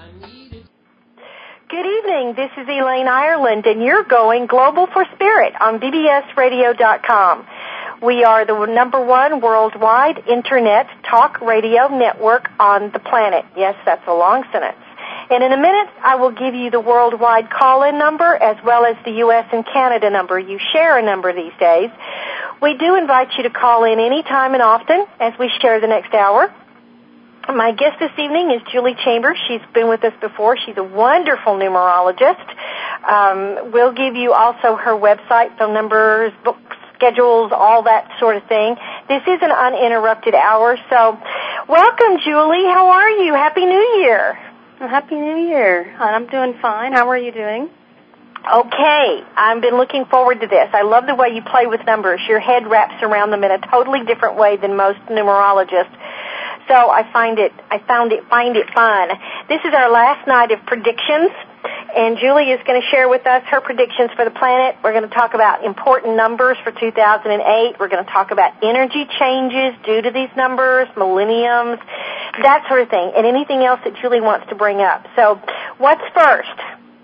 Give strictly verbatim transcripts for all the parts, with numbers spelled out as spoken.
Good evening. This is Elaine Ireland, and you're going Global for Spirit on B B S radio dot com. We are the number one worldwide Internet talk radio network on the planet. Yes, that's a long sentence. And in a minute, I will give you the worldwide call-in number as well as the U S and Canada number. You share a number these days. We do invite you to call in any time and often as we share the next hour. My guest this evening is Julie Chambers. She's been with us before. She's a wonderful numerologist. Um, we'll give you also her website, phone numbers, books, schedules, all that sort of thing. This is an uninterrupted hour. So welcome, Julie. How are you? Happy New Year. Well, Happy New Year. I'm doing fine. How are you doing? Okay. I've been looking forward to this. I love the way you play with numbers. Your head wraps around them in a totally different way than most numerologists. So I find it, I found it, find it fun. This is our last night of predictions, and Julie is going to share with us her predictions for the planet. We're going to talk about important numbers for two thousand eight. We're going to talk about energy changes due to these numbers, millenniums, that sort of thing, and anything else that Julie wants to bring up. So what's first?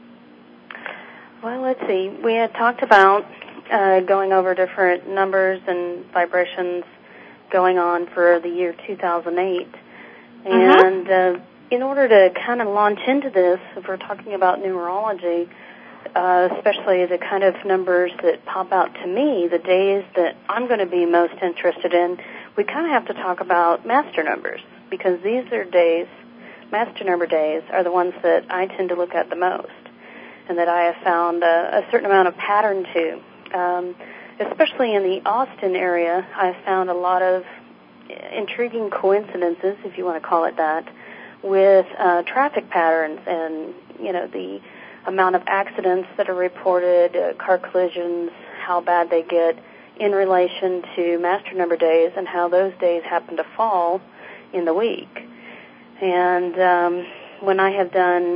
Well, let's see. We had talked about uh, going over different numbers and vibrations going on for the year two thousand eight. Mm-hmm. And uh, in order to kind of launch into this, if we're talking about numerology, uh, especially the kind of numbers that pop out to me, the days that I'm going to be most interested in, we kind of have to talk about master numbers, because these are days, master number days, are the ones that I tend to look at the most, and that I have found a, a certain amount of pattern to. Um, Especially in the Austin area, I've found a lot of intriguing coincidences, if you want to call it that, with uh, traffic patterns and, you know, the amount of accidents that are reported, uh, car collisions, how bad they get in relation to master number days and how those days happen to fall in the week. And um, when I have done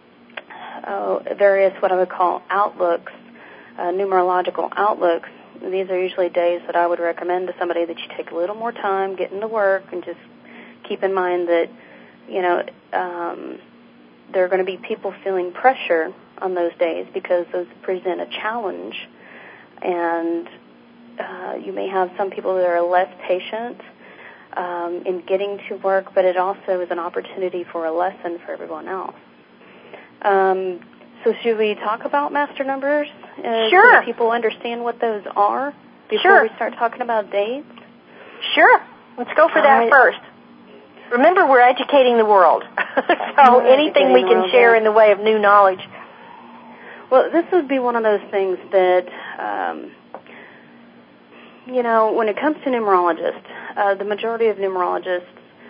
uh, various what I would call outlooks, uh, numerological outlooks, these are usually days that I would recommend to somebody that you take a little more time, get into work, and just keep in mind that, you know, um, there are going to be people feeling pressure on those days because those present a challenge. And uh, you may have some people that are less patient um, in getting to work, but it also is an opportunity for a lesson for everyone else. Um, so should we talk about master numbers? Uh, Sure. So that people understand what those are before Sure. we start talking about dates? Sure. Let's go for All that right. first. Remember, we're educating the world. So We're anything we educating the can world, share yeah. in the way of new knowledge. Well, this would be one of those things that, um, you know, when it comes to numerologists, uh, the majority of numerologists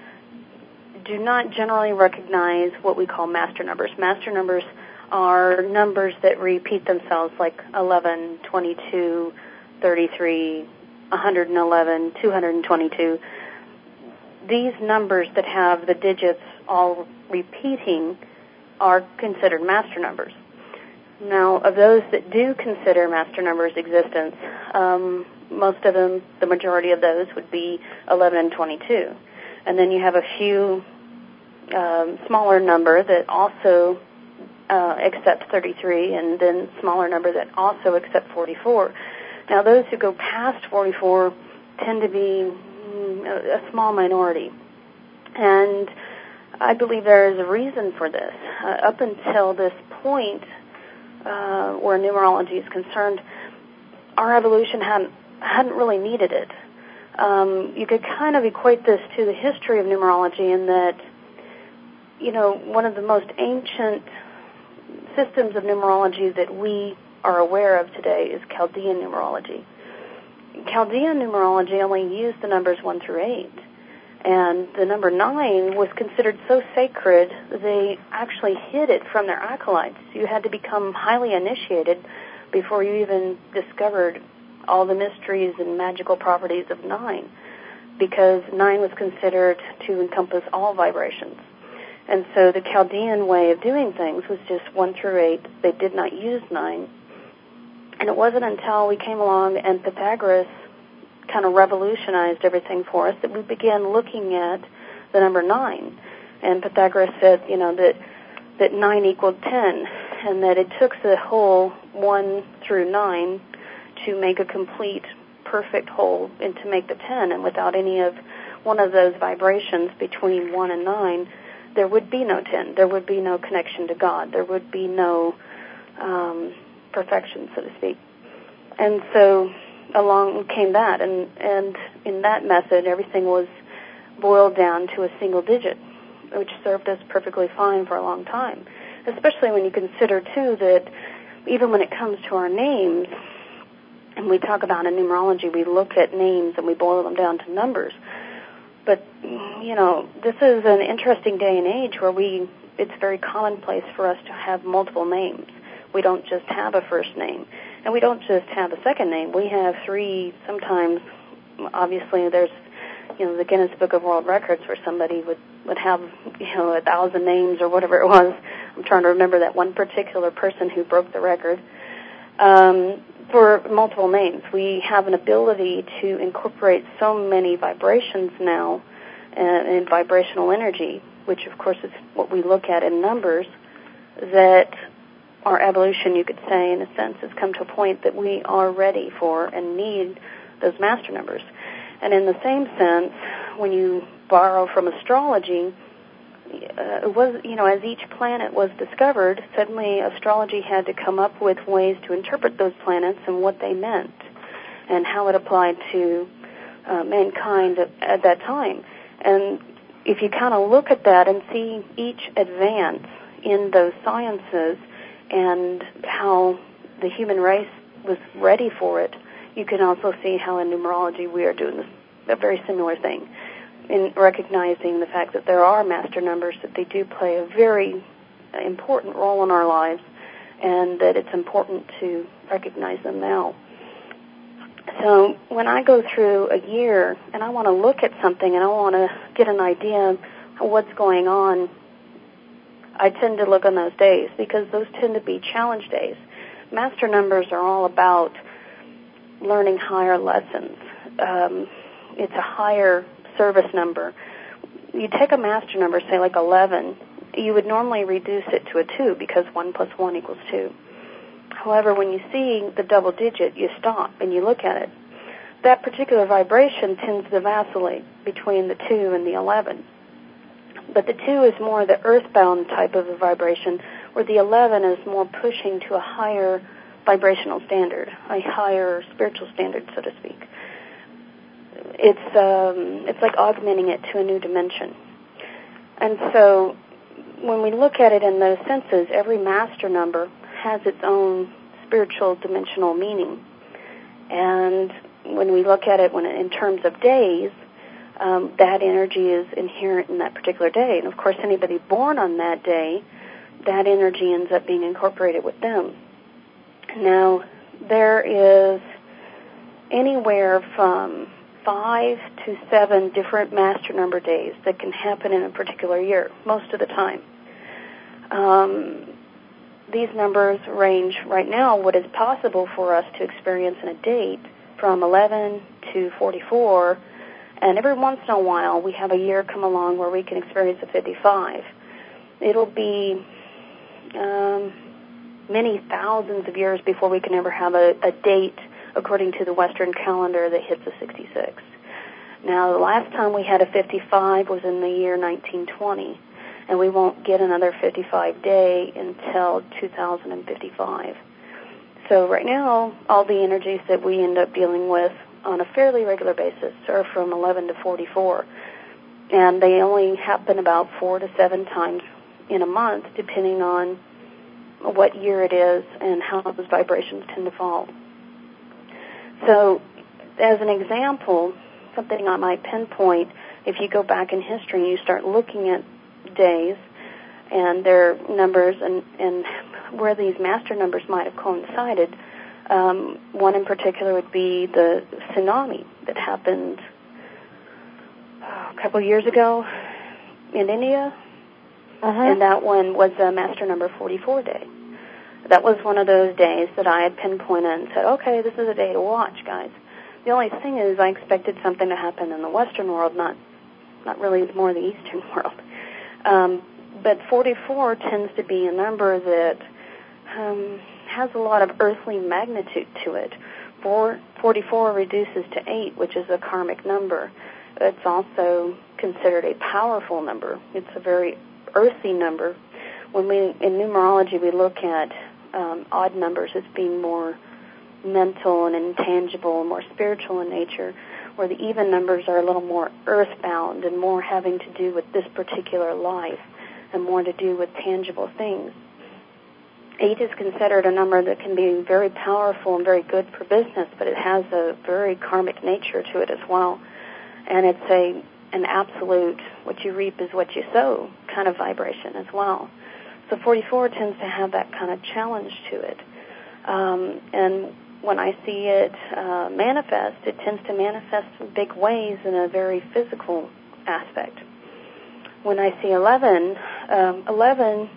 do not generally recognize what we call master numbers. Master numbers are numbers that repeat themselves, like eleven, twenty-two, thirty-three, one hundred eleven, two hundred twenty-two. These numbers that have the digits all repeating are considered master numbers. Now, of those that do consider master numbers' existence, um, most of them, the majority of those would be eleven and twenty-two. And then you have a few um, smaller number that also Uh, accept thirty-three, and then smaller number that also accept forty-four. Now, those who go past forty-four tend to be mm, a, a small minority, and I believe there is a reason for this. Uh, up until this point, uh, where numerology is concerned, our evolution hadn't hadn't really needed it. Um, you could kind of equate this to the history of numerology in that, you know, one of the most ancient systems of numerology that we are aware of today is Chaldean numerology. Chaldean numerology only used the numbers one through eight, and the number nine was considered so sacred they actually hid it from their acolytes. You had to become highly initiated before you even discovered all the mysteries and magical properties of nine, because nine was considered to encompass all vibrations. And so the Chaldean way of doing things was just one through eight. They did not use nine. And it wasn't until we came along and Pythagoras kind of revolutionized everything for us that we began looking at the number nine. And Pythagoras said, you know, that that nine equaled ten, and that it took the whole one through nine to make a complete, perfect whole and to make the ten, and without any of one of those vibrations between one and nine, there would be no ten. There would be no connection to God. There would be no um, perfection, so to speak. And so along came that, and, and in that method, everything was boiled down to a single digit, which served us perfectly fine for a long time, especially when you consider, too, that even when it comes to our names, and we talk about in numerology, we look at names and we boil them down to numbers. But, you know, this is an interesting day and age where we, it's very commonplace for us to have multiple names. We don't just have a first name. And we don't just have a second name. We have three, sometimes, obviously, there's, you know, the Guinness Book of World Records where somebody would, would have, you know, a thousand names or whatever it was. I'm trying to remember that one particular person who broke the record. Um, for multiple names. We have an ability to incorporate so many vibrations now and, and vibrational energy, which of course is what we look at in numbers, that our evolution, you could say, in a sense, has come to a point that we are ready for and need those master numbers. And in the same sense, when you borrow from astrology, Uh, it was, you know, as each planet was discovered, suddenly astrology had to come up with ways to interpret those planets and what they meant and how it applied to uh, mankind at, at that time. And if you kind of look at that and see each advance in those sciences and how the human race was ready for it, you can also see how in numerology we are doing this, a very similar thing, in recognizing the fact that there are master numbers, that they do play a very important role in our lives, and that it's important to recognize them now. So when I go through a year and I want to look at something and I want to get an idea of what's going on, I tend to look on those days because those tend to be challenge days. Master numbers are all about learning higher lessons. Um, it's a higher service number. You take a master number, say like eleven, you would normally reduce it to a two because one plus one equals two. However, when you see the double digit, you stop and you look at it. That particular vibration tends to vacillate between the two and the eleven. But the two is more the earthbound type of a vibration, where the eleven is more pushing to a higher vibrational standard, a higher spiritual standard, so to speak. It's um, it's like augmenting it to a new dimension. And so when we look at it in those senses, every master number has its own spiritual dimensional meaning. And when we look at it when in terms of days, um, that energy is inherent in that particular day. And, of course, anybody born on that day, that energy ends up being incorporated with them. Now, there is anywhere from five to seven different master number days that can happen in a particular year, most of the time. Um, these numbers range right now, what is possible for us to experience in a date, from eleven to forty-four, and every once in a while we have a year come along where we can experience a fifty-five. It'll be um, many thousands of years before we can ever have a, a date according to the Western calendar that hits a sixty-six. Now, the last time we had a fifty-five was in the year nineteen twenty, and we won't get another fifty-five day until two thousand fifty-five. So right now, all the energies that we end up dealing with on a fairly regular basis are from eleven to forty-four, and they only happen about four to seven times in a month, depending on what year it is and how those vibrations tend to fall. So, as an example, something I might pinpoint, if you go back in history and you start looking at days and their numbers and, and where these master numbers might have coincided, um, one in particular would be the tsunami that happened oh, a couple of years ago in India, uh-huh. and that one was a master number forty-four day. That was one of those days that I had pinpointed and said, okay, this is a day to watch, guys. The only thing is I expected something to happen in the Western world, not not really more the Eastern world. Um, but forty-four tends to be a number that um, has a lot of earthly magnitude to it. Four, forty-four reduces to eight, which is a karmic number. It's also considered a powerful number. It's a very earthy number. When we, in numerology, we look at um, odd numbers as being more mental and intangible and more spiritual in nature, where the even numbers are a little more earthbound and more having to do with this particular life and more to do with tangible things. Eight is considered a number that can be very powerful and very good for business, but it has a very karmic nature to it as well. And it's a an absolute, what you reap is what you sow kind of vibration as well. So forty-four tends to have that kind of challenge to it. Um, and when I see it uh, manifest, it tends to manifest in big ways in a very physical aspect. When I see eleven, um, eleven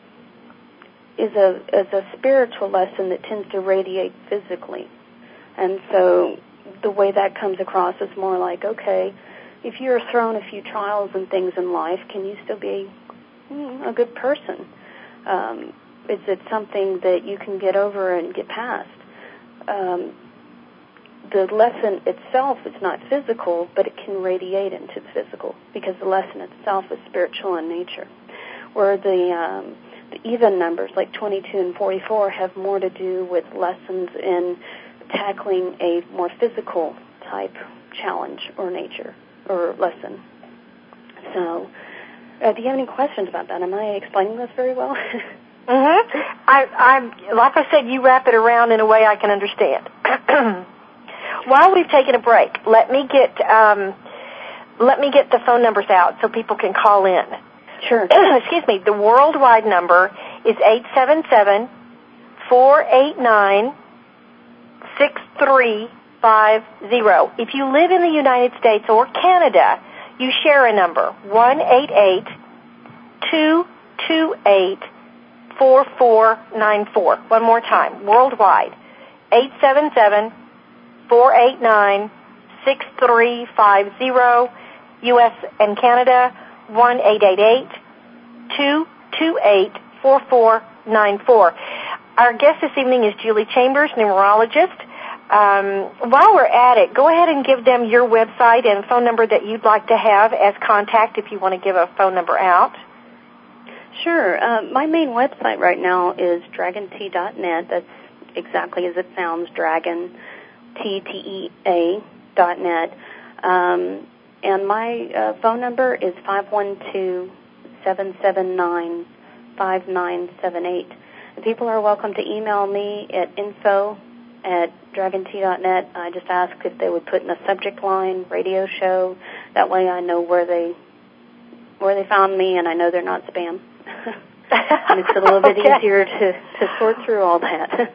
is a is a spiritual lesson that tends to radiate physically. And so the way that comes across is more like, okay, if you're thrown a few trials and things in life, can you still be mm, a good person? Um, is it something that you can get over and get past? Um, the lesson itself is not physical, but it can radiate into the physical because the lesson itself is spiritual in nature. Where the, um, the even numbers, like twenty-two and forty-four, have more to do with lessons in tackling a more physical type challenge or nature or lesson. So, uh, do you have any questions about that? Am I explaining this very well? Mm-hmm. I, I'm, like I said, you wrap it around in a way I can understand. While we've taken a break, let me get um, let me get the phone numbers out so people can call in. Sure. Excuse me. The worldwide number is eight seven seven, four eight nine, six three five zero. If you live in the United States or Canada, you share a number, one eight eight, two two eight, four four nine four. One more time, worldwide, eight seven seven, four eight nine, six three five zero. U S and Canada, one eight eight eight, two two eight, four four nine four. Our guest this evening is Julie Chambers, numerologist. Um, while we're at it, go ahead and give them your website and phone number that you'd like to have as contact if you want to give a phone number out. Sure. Uh, my main website right now is dragon tea dot net. That's exactly as it sounds, Dragon, T T E A dot net. Um, and my uh, phone number is five one two, seven seven nine, five nine seven eight. And people are welcome to email me at info at dragon tea dot net. I just ask if they would put in the subject line, radio show. That way I know where they where they found me, and I know they're not spam. And it's a little bit okay. easier to, to sort through all that. Okay.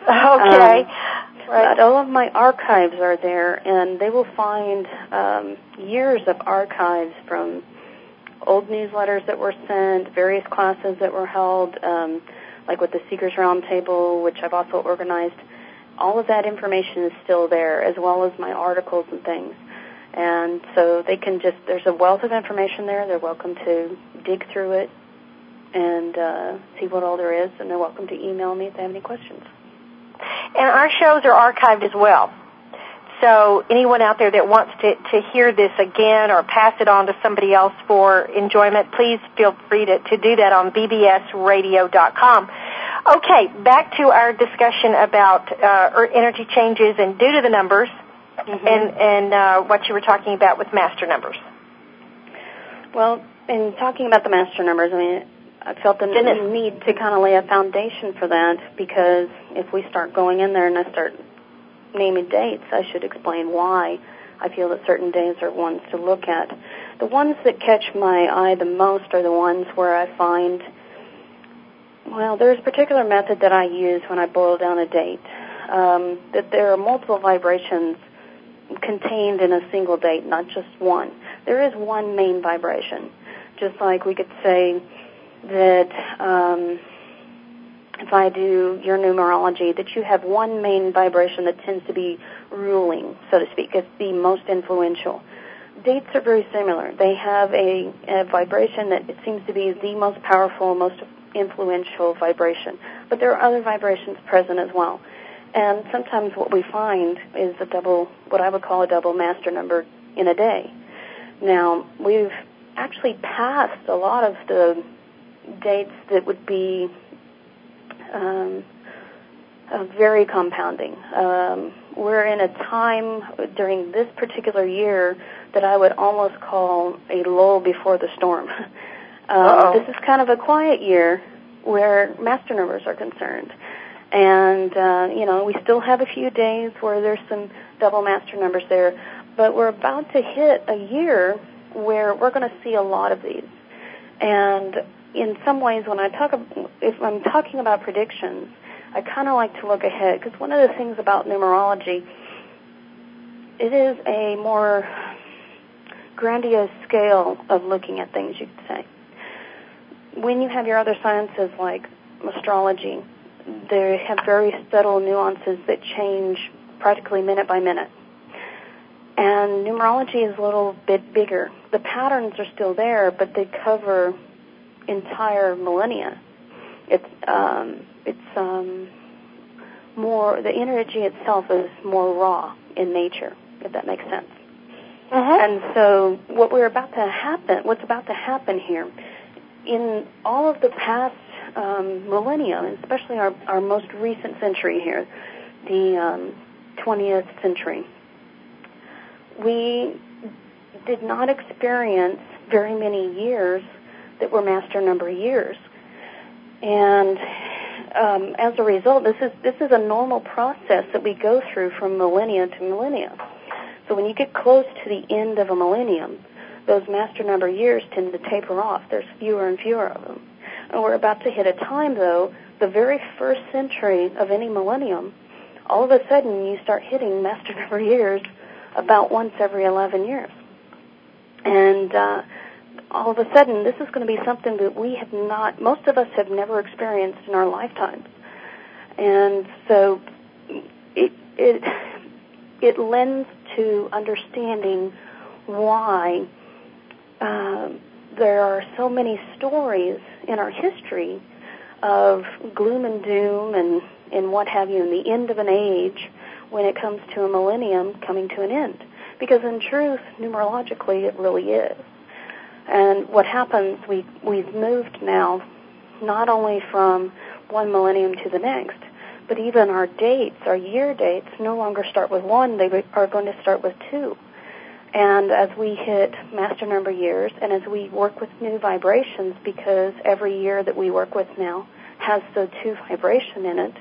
Um, right. But all of my archives are there, and they will find um, years of archives from old newsletters that were sent, various classes that were held, um, like with the Seekers Roundtable, which I've also organized. All of that information is still there, as well as my articles and things. And so they can just, there's a wealth of information there. They're welcome to dig through it and uh, see what all there is, and they're welcome to email me if they have any questions. And our shows are archived as well. So anyone out there that wants to, to hear this again or pass it on to somebody else for enjoyment, please feel free to, to do that on b b s radio dot com. Okay, back to our discussion about uh, energy changes and due to the numbers, mm-hmm. and, and uh, what you were talking about with master numbers. Well, in talking about the master numbers, I mean, I felt the need to kind of lay a foundation for that, because if we start going in there and I start naming dates, I should explain why I feel that certain days are ones to look at. The ones that catch my eye the most are the ones where I find, well, there's a particular method that I use when I boil down a date, um, that there are multiple vibrations contained in a single date, not just one. There is one main vibration, just like we could say that um, if I do your numerology, that you have one main vibration that tends to be ruling, so to speak. It's the most influential. dates are very similar. They have a, a vibration that it seems to be the most powerful, most influential vibration. But there are other vibrations present as well. And sometimes what we find is a double, what I would call a double master number in a day. Now, we've actually passed a lot of the dates that would be um, uh, very compounding. Um, we're in a time during this particular year that I would almost call a lull before the storm. um, this is kind of a quiet year where master numbers are concerned. And, uh, you know, we still have a few days where there's some double master numbers there, but we're about to hit a year where we're going to see a lot of these. And in some ways, when I talk, if I'm talking about predictions, I kind of like to look ahead, because one of the things about numerology, it is a more grandiose scale of looking at things, you could say. When you have your other sciences like astrology, they have very subtle nuances that change practically minute by minute. And numerology is a little bit bigger. The patterns are still there, but they cover entire millennia. It's um, it's um, more, the energy itself is more raw in nature, if that makes sense. Uh-huh. And so what we're about to happen, what's about to happen here, in all of the past um, millennia, especially our, our most recent century here, the um, twentieth century, we did not experience very many years that were master number years. And um, as a result, this is this is a normal process that we go through from millennia to millennia. So when you get close to the end of a millennium, those master number years tend to taper off. There's fewer and fewer of them. And we're about to hit a time, though, the very first century of any millennium, all of a sudden you start hitting master number years about once every eleven years. And uh, all of a sudden, this is going to be something that we have not, most of us have never experienced in our lifetimes. And so it it it lends to understanding why uh, there are so many stories in our history of gloom and doom and, and what have you, and the end of an age when it comes to a millennium coming to an end. Because in truth, numerologically, it really is. And what happens, we, we've moved now not only from one millennium to the next, but even our dates, our year dates, no longer start with one, they are going to start with two. And as we hit master number years, and as we work with new vibrations, because every year that we work with now has the two vibration in it,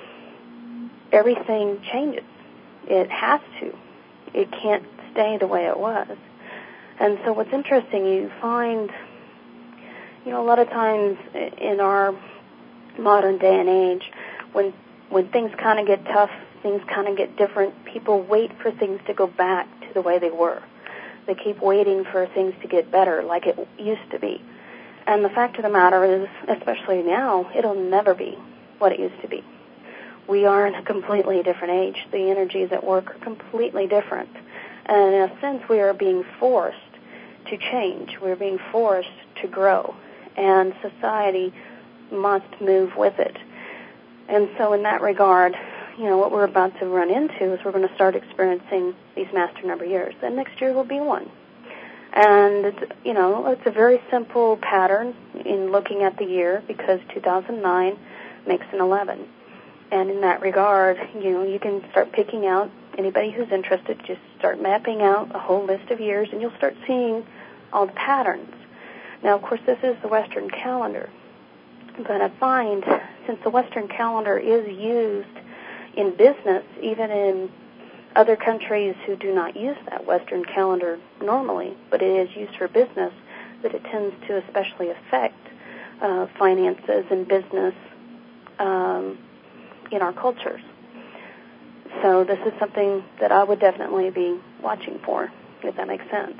everything changes. It has to. It can't stay the way it was. And so what's interesting, you find, you know, a lot of times in our modern day and age, when when things kind of get tough, things kind of get different, people wait for things to go back to the way they were. They keep waiting for things to get better like it used to be. And the fact of the matter is, especially now, it'll never be what it used to be. We are in a completely different age. The energies at work are completely different. And in a sense, we are being forced to change. We're being forced to grow. And society must move with it. And so in that regard, you know, what we're about to run into is we're going to start experiencing these master number years. And next year will be one. And, it's, you know, it's a very simple pattern in looking at the year because two thousand nine makes an eleven. And in that regard, you know, you can start picking out anybody who's interested, just start mapping out a whole list of years, and you'll start seeing all the patterns. Now, of course, this is the Western calendar. But I find, since the Western calendar is used in business, even in other countries who do not use that Western calendar normally, but it is used for business, that it tends to especially affect uh, finances and business um, in our cultures. So this is something that I would definitely be watching for, if that makes sense.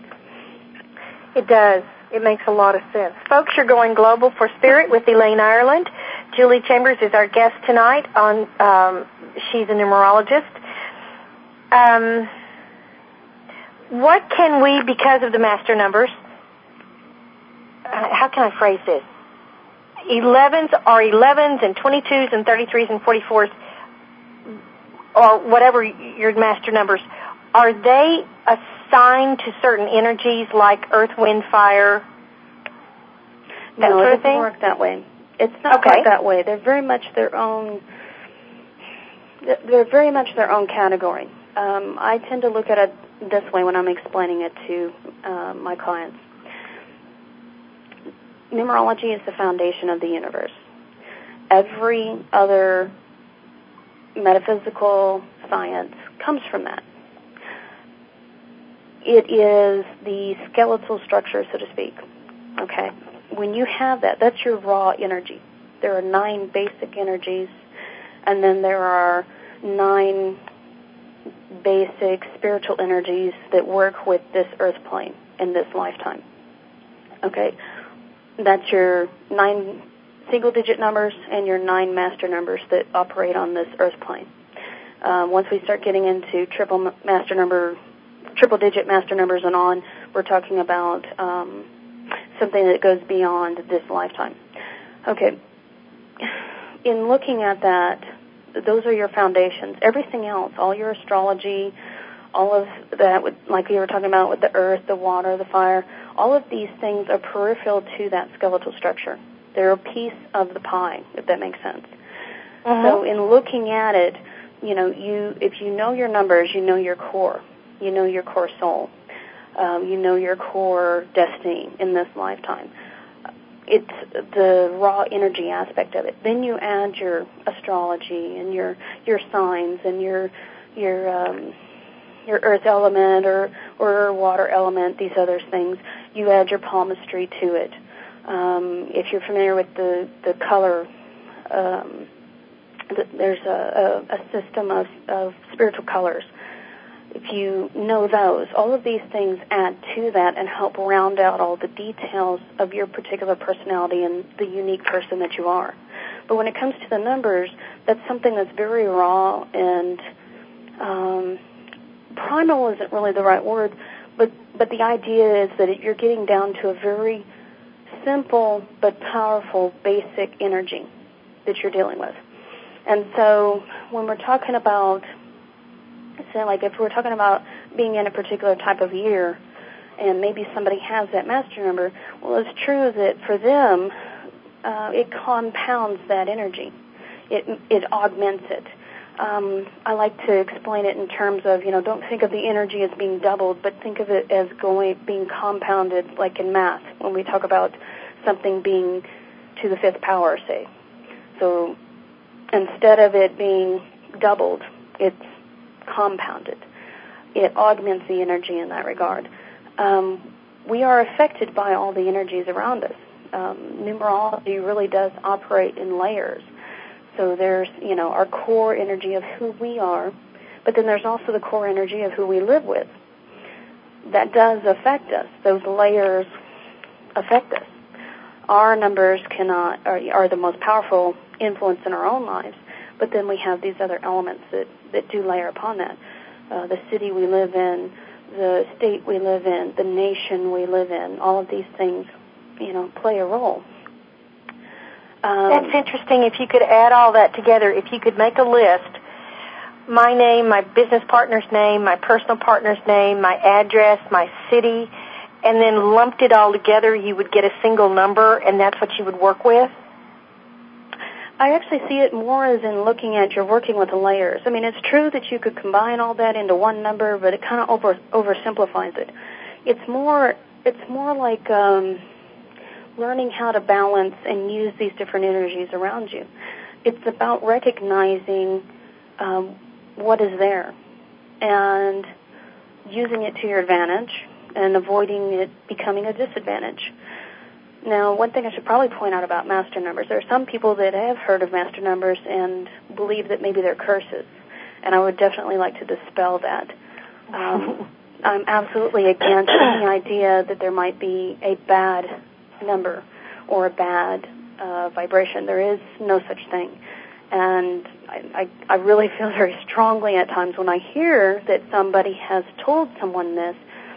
It does. It makes a lot of sense. Folks, you're going global for spirit with Elaine Ireland. Julie Chambers is our guest tonight. On um, she's a numerologist. Um, what can we, because of the master numbers, uh, how can I phrase this? elevens are elevens and twenty-twos and thirty-threes and forty-fours, or whatever your master numbers, are they assigned to certain energies like earth, wind, fire, that no, sort it of thing? doesn't work that way. It's not okay. quite that way. They're very much their own, they're very much their own category. Um, I tend to look at it this way when I'm explaining it to uh, my clients. Numerology is the foundation of the universe. Every other metaphysical science comes from that. It is the skeletal structure, so to speak. Okay? When you have that, that's your raw energy. There are nine basic energies, and then there are nine basic spiritual energies that work with this earth plane in this lifetime. Okay? That's your nine single-digit numbers and your nine master numbers that operate on this earth plane. Um, once we start getting into triple master number, triple-digit master numbers and on, we're talking about um, something that goes beyond this lifetime. Okay. In looking at that, those are your foundations. Everything else, all your astrology, all of that, with, like we were talking about with the earth, the water, the fire, all of these things are peripheral to that skeletal structure. They're a piece of the pie, if that makes sense. Uh-huh. So in looking at it, you know, you if you know your numbers, you know your core. You know your core soul. Um, you know your core destiny in this lifetime. It's the raw energy aspect of it. Then you add your astrology and your your signs and your your um, your earth element or or water element. These other things. You add your palmistry to it. Um, if you're familiar with the the color, um, th- there's a, a, a system of, of spiritual colors. If you know those, all of these things add to that and help round out all the details of your particular personality and the unique person that you are. But when it comes to the numbers, that's something that's very raw and um, primal isn't really the right word, but, but the idea is that it, you're getting down to a very simple but powerful basic energy that you're dealing with. And so when we're talking about, say like if we're talking about being in a particular type of year and maybe somebody has that master number, well, it's true that for them, uh, it compounds that energy. It, it augments it. Um, I like to explain it in terms of, you know, don't think of the energy as being doubled, but think of it as going being compounded, like in math, when we talk about something being to the fifth power, say. So instead of it being doubled, it's compounded. It augments the energy in that regard. Um, we are affected by all the energies around us. Um, numerology really does operate in layers. So there's, you know, our core energy of who we are, but then there's also the core energy of who we live with. That does affect us. Those layers affect us. Our numbers cannot are, are the most powerful influence in our own lives, but then we have these other elements that, that do layer upon that. Uh, the city we live in, the state we live in, the nation we live in, all of these things, you know, play a role. Um, That's interesting. If you could add all that together, if you could make a list, my name, my business partner's name, my personal partner's name, my address, my city, and then lumped it all together, you would get a single number, and that's what you would work with? I actually see it more as in looking at you're working with the layers. I mean, it's true that you could combine all that into one number, but it kind of over oversimplifies it. It's more, it's more like um, learning how to balance and use these different energies around you. It's about recognizing um, what is there and using it to your advantage and avoiding it becoming a disadvantage. Now, one thing I should probably point out about master numbers, there are some people that have heard of master numbers and believe that maybe they're curses, and I would definitely like to dispel that. Um, I'm absolutely against any idea that there might be a bad number or a bad uh, vibration. There is no such thing. And I, I, I really feel very strongly at times when I hear that somebody has told someone this,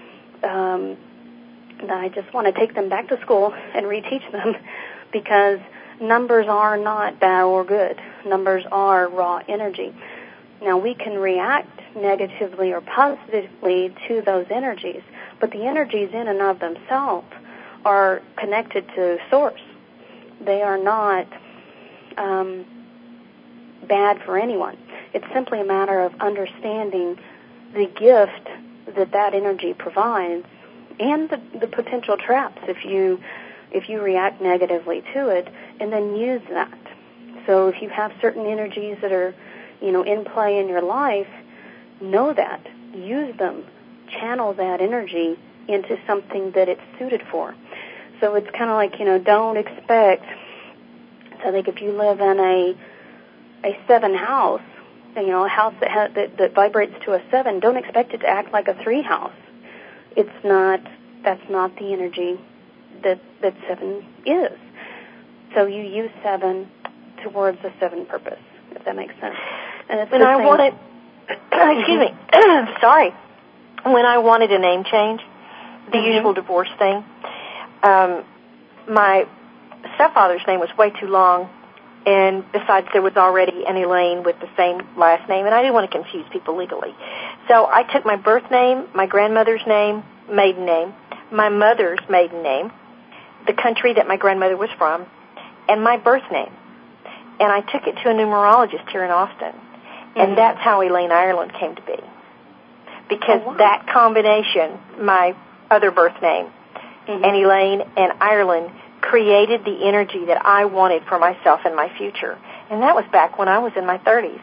um, I just want to take them back to school and reteach them, because numbers are not bad or good. Numbers are raw energy. Now, we can react negatively or positively to those energies, but the energies in and of themselves are connected to Source. They are not um, bad for anyone. It's simply a matter of understanding the gift that that energy provides and the, the potential traps if you if you react negatively to it, and then use that. So if you have certain energies that are, you know, in play in your life, know that, use them, channel that energy into something that it's suited for. So it's kind of like, you know, don't expect, so like if you live in a a seven house, you know, a house that, has, that that vibrates to a seven, don't expect it to act like a three house. It's not, that's not the energy that that seven is. So you use seven towards a seven purpose, if that makes sense. And it's when I wanted, excuse me, sorry, when I wanted a name change, the mm-hmm. usual divorce thing, um, my stepfather's name was way too long, and besides there was already an Elaine with the same last name, and I didn't want to confuse people legally. So I took my birth name, my grandmother's name, maiden name, my mother's maiden name, the country that my grandmother was from, and my birth name. And I took it to a numerologist here in Austin. Mm-hmm. And that's how Elaine Ireland came to be. Because oh, wow. that combination, my other birth name, mm-hmm. and Elaine and Ireland, created the energy that I wanted for myself and my future. And that was back when I was in my thirties.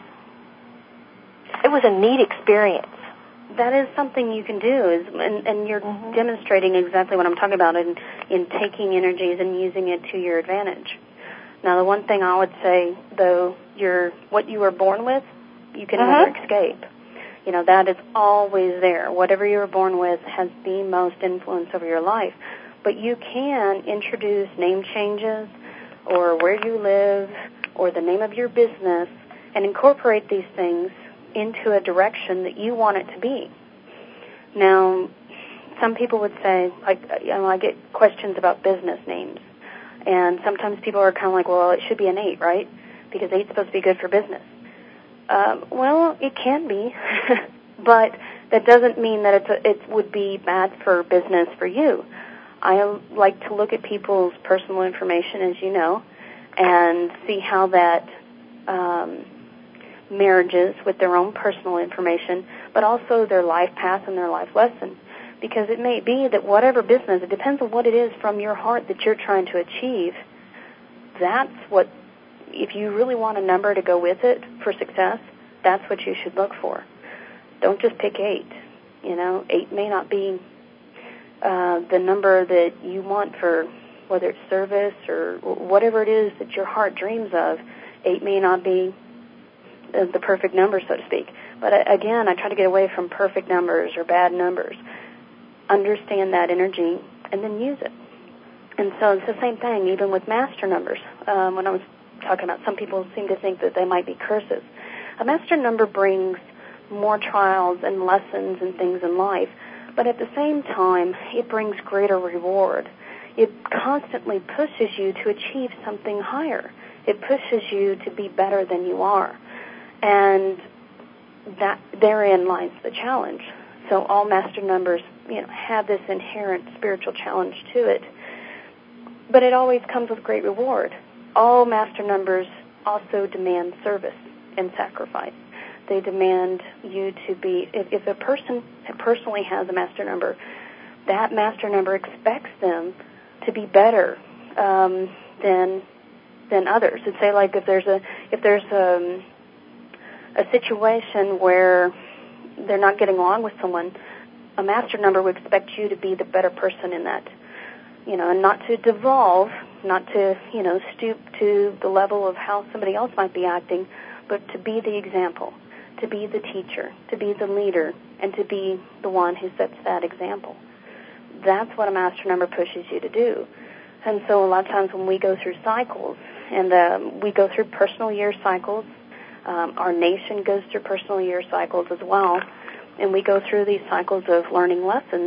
It was a neat experience. That is something you can do, is, and, and you're mm-hmm. demonstrating exactly what I'm talking about in, in taking energies and using it to your advantage. Now, the one thing I would say, though, you're, what you were born with, you can uh-huh. never escape. You know, that is always there. Whatever you were born with has the most influence over your life. But you can introduce name changes or where you live or the name of your business and incorporate these things into a direction that you want it to be. Now, some people would say, like, you know, I get questions about business names. And sometimes people are kind of like, well, it should be an eight, right? Because eight's supposed to be good for business. Um, well, it can be, but that doesn't mean that it's a, it would be bad for business for you. I like to look at people's personal information, as you know, and see how that um, marriages with their own personal information, but also their life path and their life lesson. Because it may be that whatever business, it depends on what it is from your heart that you're trying to achieve. That's what, if you really want a number to go with it for success, that's what you should look for. Don't just pick eight. You know, eight may not be uh, the number that you want for whether it's service or whatever it is that your heart dreams of. Eight may not be the perfect number, so to speak. But again, I try to get away from perfect numbers or bad numbers. Understand that energy and then use it. And so it's the same thing even with master numbers. Um, when I was talking about, some people seem to think that they might be curses. A master number brings more trials and lessons and things in life, but at the same time, it brings greater reward. It constantly pushes you to achieve something higher. It pushes you to be better than you are. And that therein lies the challenge. So all master numbers, you know, have this inherent spiritual challenge to it. But it always comes with great reward. All master numbers also demand service and sacrifice. They demand you to be, if, if a person personally has a master number, that master number expects them to be better um, than than others. It's say like if there's a if there's a, a situation where they're not getting along with someone, a master number would expect you to be the better person in that, you know, and not to devolve, not to, you know, stoop to the level of how somebody else might be acting, but to be the example, to be the teacher, to be the leader, and to be the one who sets that example. That's what a master number pushes you to do. And so a lot of times when we go through cycles, and um, we go through personal year cycles, um, our nation goes through personal year cycles as well, and we go through these cycles of learning lessons,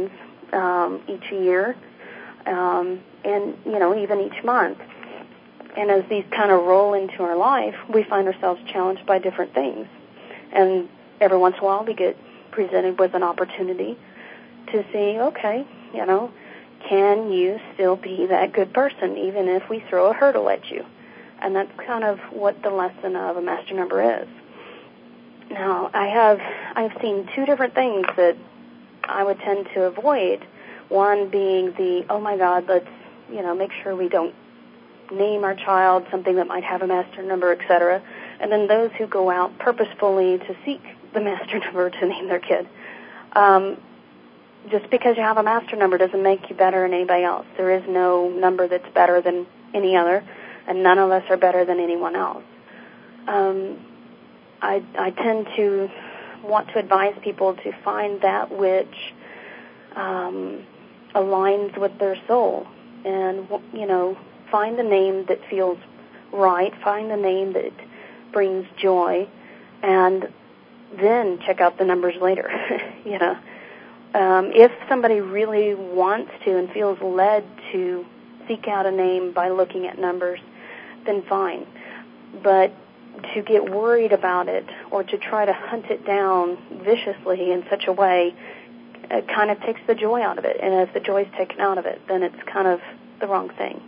um, each year, um, and, you know, even each month. And as these kind of roll into our life, we find ourselves challenged by different things. And every once in a while we get presented with an opportunity to see, okay, you know, can you still be that good person even if we throw a hurdle at you? And that's kind of what the lesson of a master number is. Now, I have I've seen two different things that I would tend to avoid. One being the, oh my God, let's, you know, make sure we don't name our child something that might have a master number, et cetera. And then those who go out purposefully to seek the master number to name their kid. Um, just because you have a master number doesn't make you better than anybody else. There is no number that's better than any other, and none of us are better than anyone else. Um, I, I tend to want to advise people to find that which um, aligns with their soul, and, you know, find the name that feels right, find the name that brings joy, and then check out the numbers later. you know, um, if somebody really wants to and feels led to seek out a name by looking at numbers, then fine. But to get worried about it or to try to hunt it down viciously in such a way, it kind of takes the joy out of it. And if the joy is taken out of it, then it's kind of the wrong thing.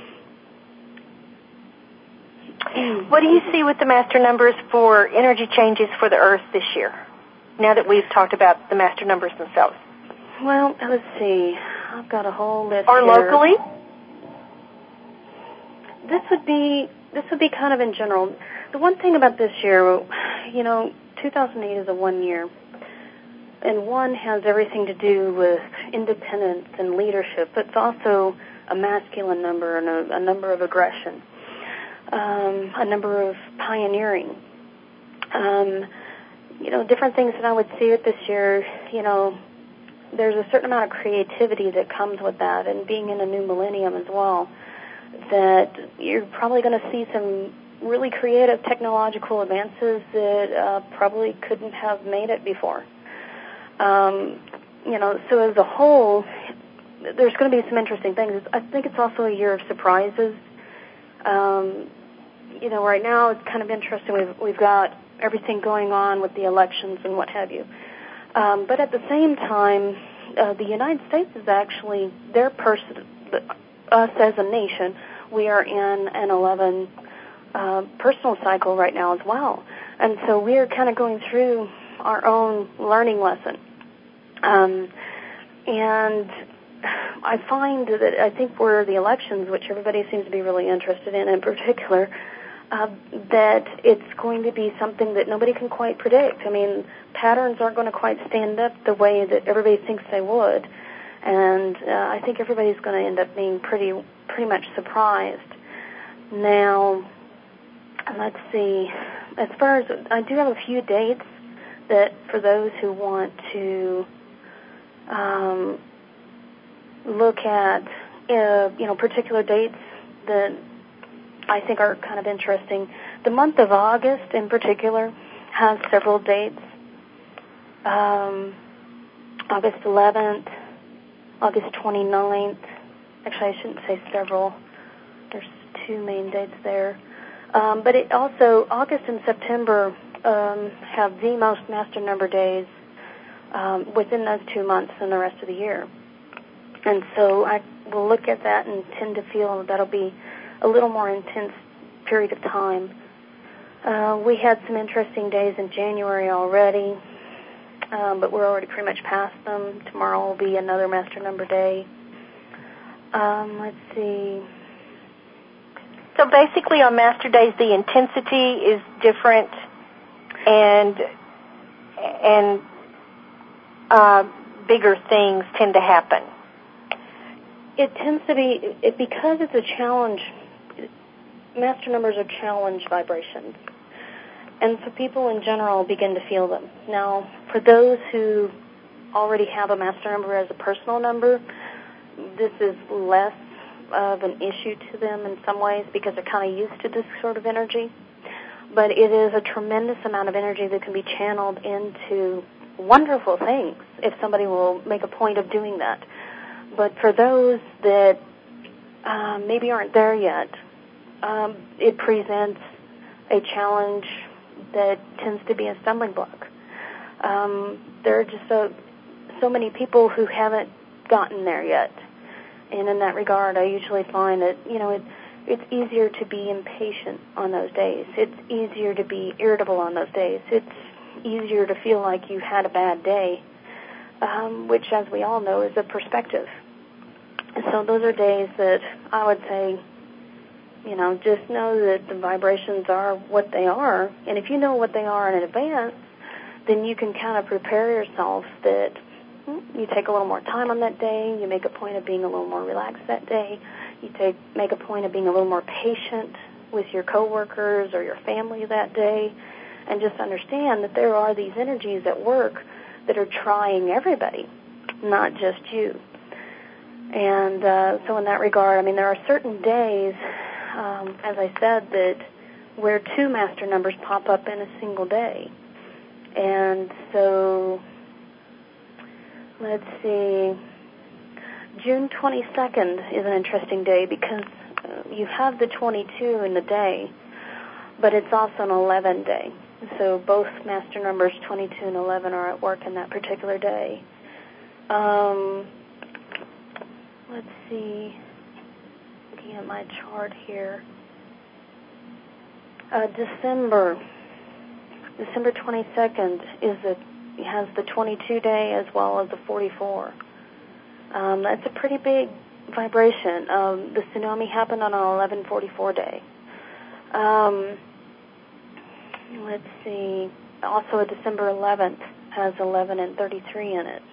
What do you see with the master numbers for energy changes for the Earth this year, now that we've talked about the master numbers themselves? Well, let's see. I've got a whole list Or here. locally? This would be this would be kind of in general. The one thing about this year, you know, two thousand eight is a one year, and one has everything to do with independence and leadership, but it's also a masculine number and a, a number of aggression. Um, a number of pioneering. Um, you know, different things that I would see with this year, you know, there's a certain amount of creativity that comes with that, and being in a new millennium as well, that you're probably going to see some really creative technological advances that uh, probably couldn't have made it before. Um, you know, so as a whole, there's going to be some interesting things. I think it's also a year of surprises. Um, you know, right now it's kind of interesting. We've, we've got everything going on with the elections and what have you. Um, but at the same time, uh, the United States is actually, their person, us as a nation, we are in an eleven uh, personal cycle right now as well. And so we are kind of going through our own learning lesson. Um, and I find that I think where the elections, which everybody seems to be really interested in in particular, uh, that it's going to be something that nobody can quite predict. I mean, patterns aren't going to quite stand up the way that everybody thinks they would. And uh, I think everybody's going to end up being pretty pretty much surprised. Now, let's see. As far as, I do have a few dates that for those who want to um, look at, uh, you know, particular dates that I think are kind of interesting. The month of August, in particular, has several dates. Um, August eleventh, August twenty-ninth. Actually, I shouldn't say several. There's two main dates there. Um, but it also, August and September um, have the most master number days um, within those two months than the rest of the year. And so I will look at that and tend to feel that'll be a little more intense period of time. Uh, we had some interesting days in January already, um, but we're already pretty much past them. Tomorrow will be another master number day. Um, let's see. So basically on master days, the intensity is different, and and uh, bigger things tend to happen. It tends to be, it, because it's a challenge, master numbers are challenge vibrations. And so people in general begin to feel them. Now, for those who already have a master number as a personal number, this is less of an issue to them in some ways because they're kind of used to this sort of energy. But it is a tremendous amount of energy that can be channeled into wonderful things if somebody will make a point of doing that. But for those that um, maybe aren't there yet, um, it presents a challenge that tends to be a stumbling block. Um, there are just so, so many people who haven't gotten there yet. And in that regard, I usually find that, you know, it, it's easier to be impatient on those days. It's easier to be irritable on those days. It's easier to feel like you've had a bad day, um, which, as we all know, is a perspective. And so those are days that I would say, you know, just know that the vibrations are what they are. And if you know what they are in advance, then you can kind of prepare yourself that you take a little more time on that day, you make a point of being a little more relaxed that day, you take make a point of being a little more patient with your coworkers or your family that day, and just understand that there are these energies at work that are trying everybody, not just you. And uh, so in that regard, I mean, there are certain days, um, as I said, that where two master numbers pop up in a single day. And so, let's see, June twenty-second is an interesting day because uh, you have the twenty-two in the day, but it's also an eleven day. So both master numbers twenty-two and eleven are at work in that particular day. Um, let's see, looking at my chart here. Uh, December, December twenty-second is a has the twenty-two day as well as the forty-four. Um, that's a pretty big vibration. Um, the tsunami happened on an eleven forty-four day. Um, let's see. Also, a December eleventh has eleven and thirty-three in it.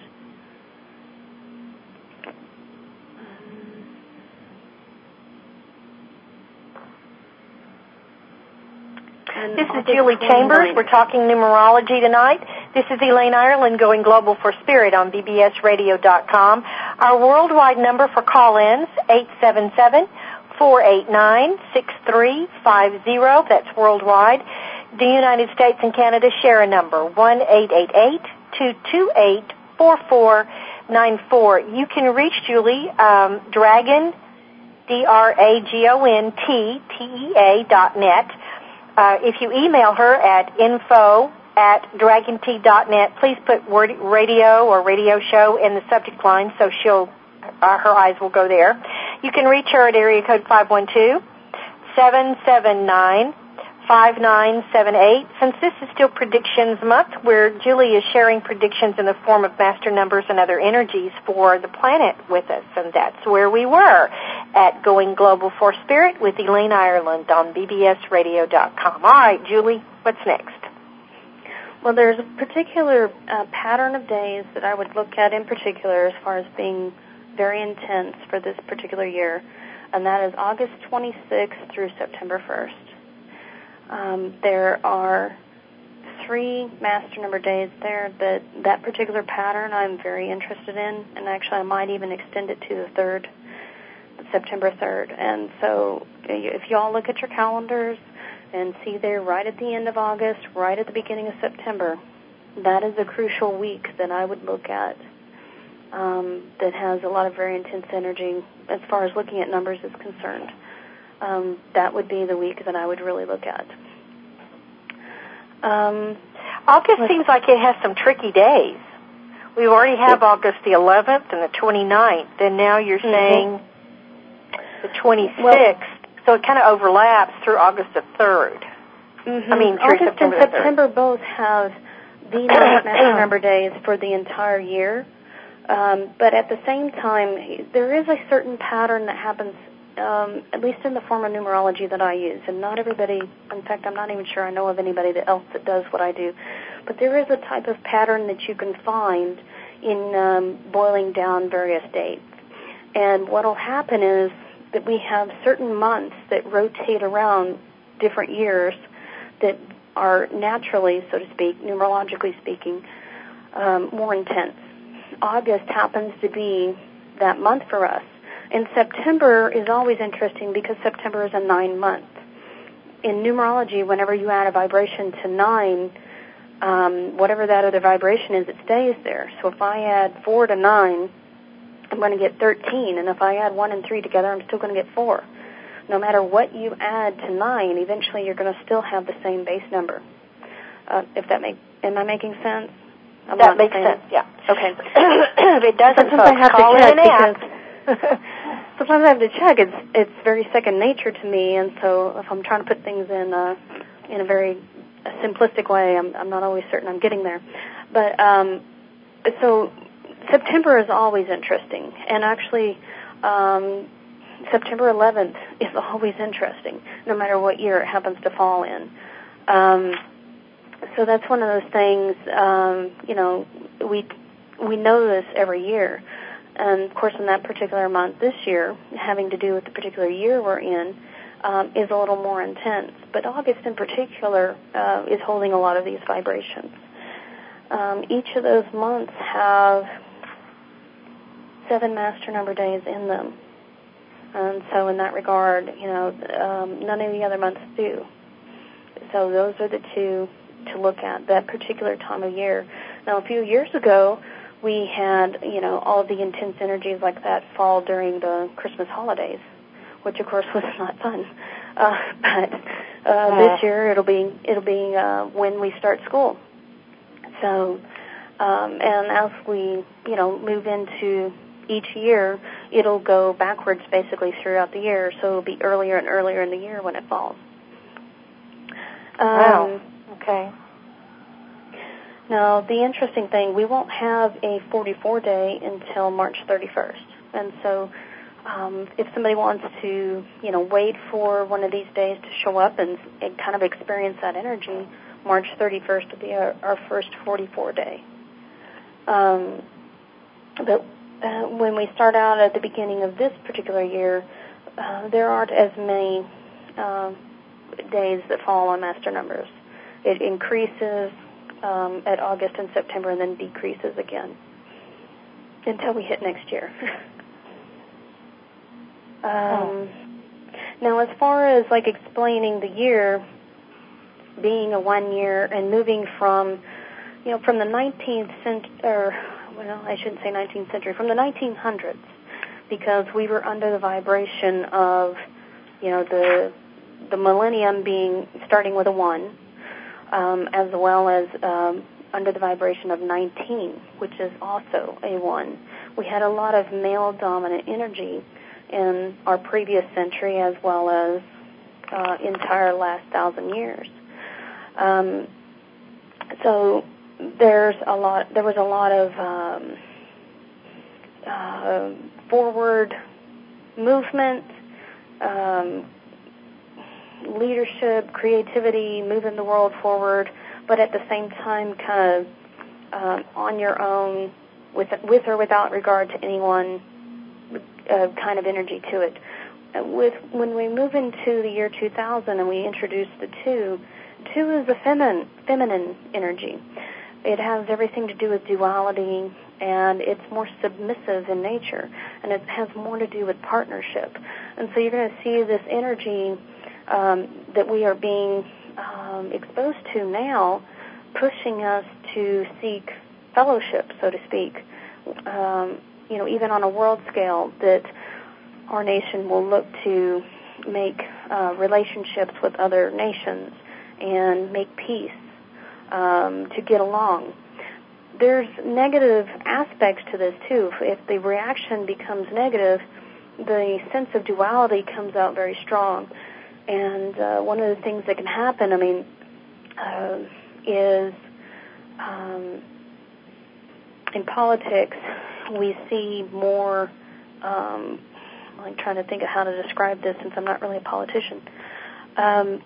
This is Julie Chambers. We're talking numerology tonight. This is Elaine Ireland going global for spirit on B B S radio dot com. Our worldwide number for call-ins, eight seven seven, four eight nine, six three five zero. That's worldwide. The United States and Canada share a number, one eight eight eight, two two eight, four four nine four. You can reach Julie, um, Dragon, D R A G O N T, T E A dot net. Uh, if you email her at info at dragon t dot net, please put word radio or radio show in the subject line so she'll, uh, her eyes will go there. You can reach her at area code five one two, seven seven nine, five nine seven eight. Since this is still predictions month, where Julie is sharing predictions in the form of master numbers and other energies for the planet with us, and that's where we were at Going Global for Spirit with Elaine Ireland on B B S radio dot com. All right, Julie, what's next? Well, there's a particular uh, pattern of days that I would look at in particular as far as being very intense for this particular year, and that is August twenty-sixth through September first. Um, there are three master number days there that that particular pattern I'm very interested in, and actually I might even extend it to the third, September third. And so if you all look at your calendars and see there right at the end of August, right at the beginning of September, that is a crucial week that I would look at um, that has a lot of very intense energy as far as looking at numbers is concerned. Um, that would be the week that I would really look at. Um, August seems like it has some tricky days. We already have August the eleventh and the twenty-ninth, and now you're saying mm-hmm. the twenty-sixth, well, so it kind of overlaps through August the third. Mm-hmm. I mean, through August September and September both have the most master number days for the entire year, um, but at the same time, there is a certain pattern that happens Um, at least in the form of numerology that I use, and not everybody, in fact, I'm not even sure I know of anybody else that does what I do, but there is a type of pattern that you can find in um, boiling down various dates. And what will happen is that we have certain months that rotate around different years that are naturally, so to speak, numerologically speaking, um, more intense. August happens to be that month for us. And September is always interesting because September is a nine month. In numerology, whenever you add a vibration to nine, um, whatever that other vibration is, it stays there. So if I add four to nine, I'm going to get thirteen, and if I add one and three together, I'm still going to get four. No matter what you add to nine, eventually you're going to still have the same base number. Uh, if that make, am I making sense? I'm that makes sense, yeah. Okay. If it doesn't, sometimes I have call to check in and because sometimes I have to check. It's it's very second nature to me, and so if I'm trying to put things in uh, in a very simplistic way, I'm I'm not always certain I'm getting there. But um, so September is always interesting, and actually um, September eleventh is always interesting, no matter what year it happens to fall in. Um, so that's one of those things. Um, you know, we we know this every year. And, of course, in that particular month this year, having to do with the particular year we're in, um, is a little more intense. But August in particular uh, is holding a lot of these vibrations. Um, each of those months have seven master number days in them. And so in that regard, you know, um, none of the other months do. So those are the two to look at, that particular time of year. Now, a few years ago, we had, you know, all of the intense energies like that fall during the Christmas holidays, which of course was not fun. Uh, but uh, yeah. this year it'll be it'll be uh, when we start school. So, um, and as we, you know, move into each year, it'll go backwards basically throughout the year. So it'll be earlier and earlier in the year when it falls. Um, wow. Okay. Now, the interesting thing, we won't have a forty-four day until March thirty-first. And so um, if somebody wants to, you know, wait for one of these days to show up and, and kind of experience that energy, March thirty-first will be our, our first forty-four day. Um, but uh, when we start out at the beginning of this particular year, uh, there aren't as many uh, days that fall on master numbers. It increases Um, at August and September, and then decreases again until we hit next year. um, now, as far as like explaining the year being a one year and moving from, you know, from the nineteenth century, or well, I shouldn't say nineteenth century, from the nineteen hundreds, because we were under the vibration of, you know, the the millennium being starting with a one. Um, as well as um, under the vibration of nineteen, which is also a one. We had a lot of male-dominant energy in our previous century as well as uh, entire last thousand years. Um, so there's a lot. There was a lot of um, uh, forward movement. Um, leadership, creativity, moving the world forward, but at the same time kind of um, on your own, with with or without regard to anyone, uh, kind of energy to it. Uh, with when we move into the year two thousand and we introduce the two, two is a feminine, feminine energy. It has everything to do with duality, and it's more submissive in nature, and it has more to do with partnership. And so you're going to see this energy Um, that we are being um, exposed to now, pushing us to seek fellowship, so to speak. Um, you know, even on a world scale, that our nation will look to make uh, relationships with other nations and make peace, um, to get along. There's negative aspects to this too. If the reaction becomes negative, the sense of duality comes out very strong. And uh, one of the things that can happen, I mean, uh, is um, in politics we see more, um, I'm trying to think of how to describe this since I'm not really a politician, um,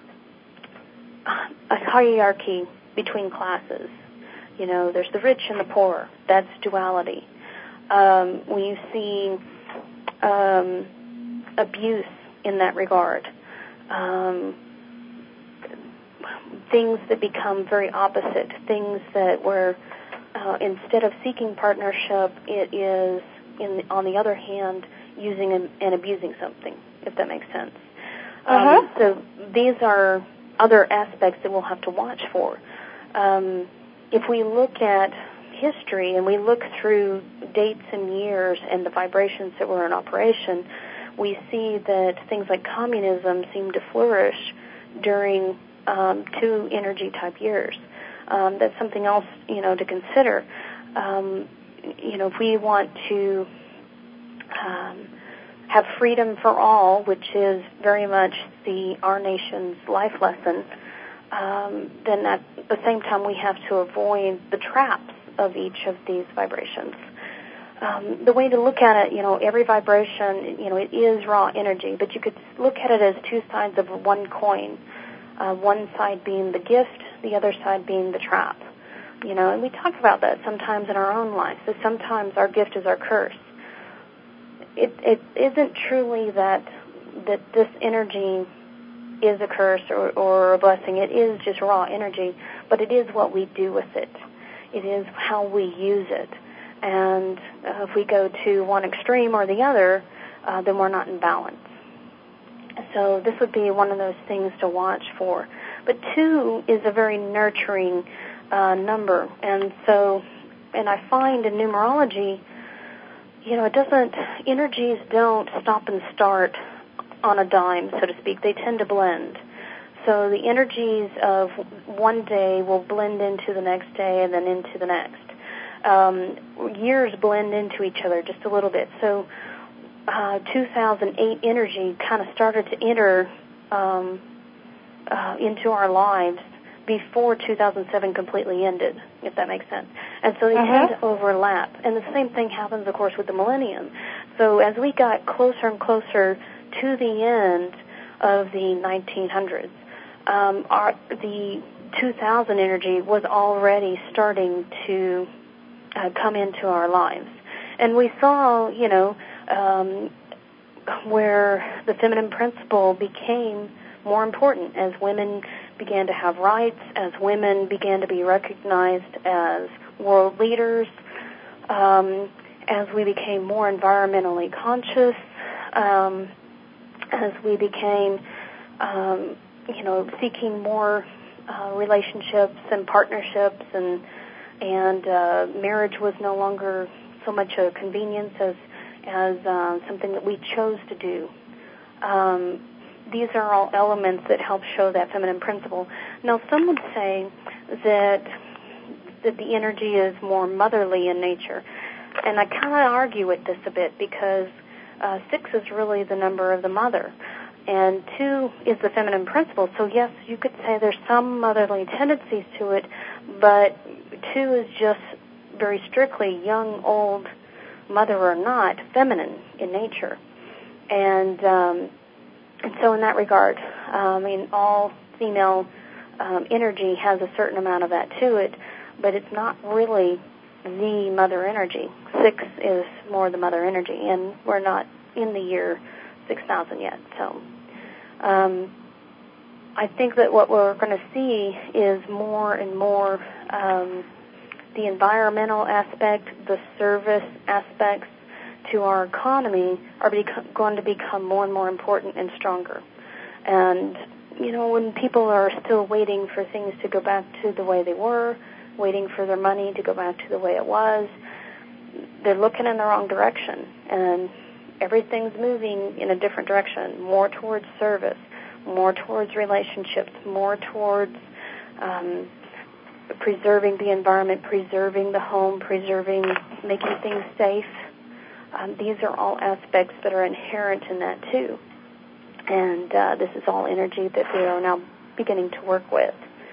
a hierarchy between classes. You know, there's the rich and the poor. That's duality. Um, we see um, abuse in that regard. Um, things that become very opposite, things that where uh, instead of seeking partnership, it is, in, on the other hand, using and, and abusing something, if that makes sense. Uh-huh. Um, so these are other aspects that we'll have to watch for. um, if we look at history and we look through dates and years and the vibrations that were in operation, we see that things like communism seem to flourish during um, two energy type years. Um, that's something else, you know, to consider. Um, you know, if we want to um, have freedom for all, which is very much the our nation's life lesson, um, then at the same time we have to avoid the traps of each of these vibrations. Um, the way to look at it, you know, every vibration, you know, it is raw energy, but you could look at it as two sides of one coin. Uh, one side being the gift, the other side being the trap. You know, and we talk about that sometimes in our own lives, that sometimes our gift is our curse. It, it isn't truly that that this energy is a curse or, or a blessing. It is just raw energy, but it is what we do with it. It is how we use it. And uh, if we go to one extreme or the other, uh, then we're not in balance. So this would be one of those things to watch for. But two is a very nurturing uh, number. And so, and I find in numerology, you know, it doesn't, energies don't stop and start on a dime, so to speak. They tend to blend. So the energies of one day will blend into the next day and then into the next. Um, years blend into each other just a little bit. So uh, two thousand eight energy kind of started to enter um, uh, into our lives before two thousand seven completely ended, if that makes sense. And so they uh-huh. tend to overlap. And the same thing happens, of course, with the millennium. So as we got closer and closer to the end of the nineteen hundreds, um, our, the two thousand energy was already starting to uh, come into our lives. And we saw, you know, um, where the feminine principle became more important as women began to have rights, as women began to be recognized as world leaders, um, as we became more environmentally conscious, um, as we became, um, you know, seeking more uh, relationships and partnerships, and and uh, marriage was no longer so much a convenience as as uh, something that we chose to do. Um, these are all elements that help show that feminine principle. Now, some would say that that the energy is more motherly in nature, and I kind of argue with this a bit because uh, six is really the number of the mother, and two is the feminine principle. So yes, you could say there's some motherly tendencies to it, but two is just very strictly young, old, mother or not, feminine in nature. And um, and so in that regard, uh, I mean, all female um, energy has a certain amount of that to it, but it's not really the mother energy. Six is more the mother energy, and we're not in the year six thousand yet. So um, I think that what we're going to see is more and more um, the environmental aspect, the service aspects to our economy are bec- going to become more and more important and stronger. And, you know, when people are still waiting for things to go back to the way they were, waiting for their money to go back to the way it was, they're looking in the wrong direction. And everything's moving in a different direction, more towards service, more towards relationships, more towards um, preserving the environment, preserving the home, preserving, making things safe. Um, these are all aspects that are inherent in that too. And uh, this is all energy that we are now beginning to work with.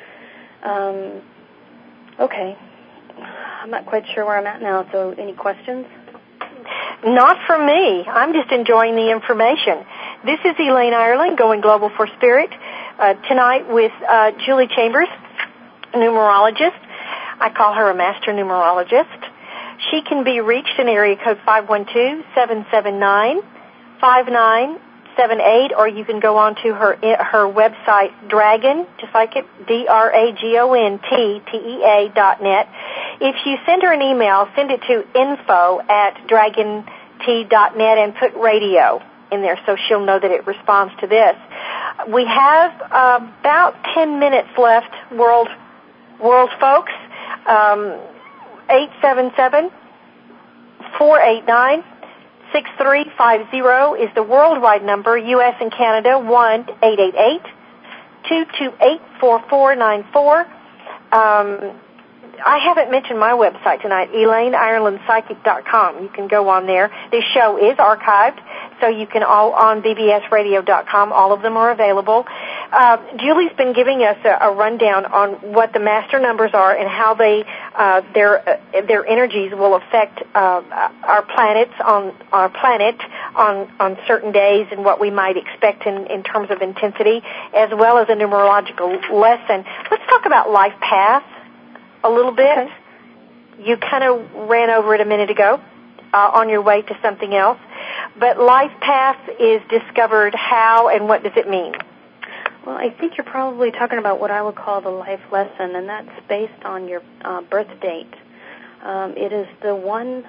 Um, okay. I'm not quite sure where I'm at now, so any questions? Not from me. I'm just enjoying the information. This is Elaine Ireland, Going Global for Spirit, uh, tonight with uh, Julie Chambers, numerologist. I call her a master numerologist. She can be reached in area code five one two, seven seven nine, five nine seven eight, or you can go on to her her website, Dragon, just like it, D R A G O N T T E A dot net. If you send her an email, send it to info at dragon t dot net and put radio in there so she'll know that it responds to this. We have uh, about ten minutes left, world world folks, um, eight seven seven, four eight nine, six three five zero is the worldwide number. U S and Canada, one eight eight eight, two two eight, four four nine four. Um, I haven't mentioned my website tonight, Elaine Ireland Psychic dot com. You can go on there. This show is archived, so you can all on B B S radio dot com. All of them are available. Uh, Julie's been giving us a, a rundown on what the master numbers are and how they uh, their uh, their energies will affect uh, our planets on our planet on on certain days and what we might expect in, in terms of intensity, as well as a numerological lesson. Let's talk about life paths a little bit. Okay. You kind of ran over it a minute ago uh, on your way to something else. But life path is discovered how and what does it mean? Well, I think you're probably talking about what I would call the life lesson, and that's based on your uh, birth date. Um, it is the one,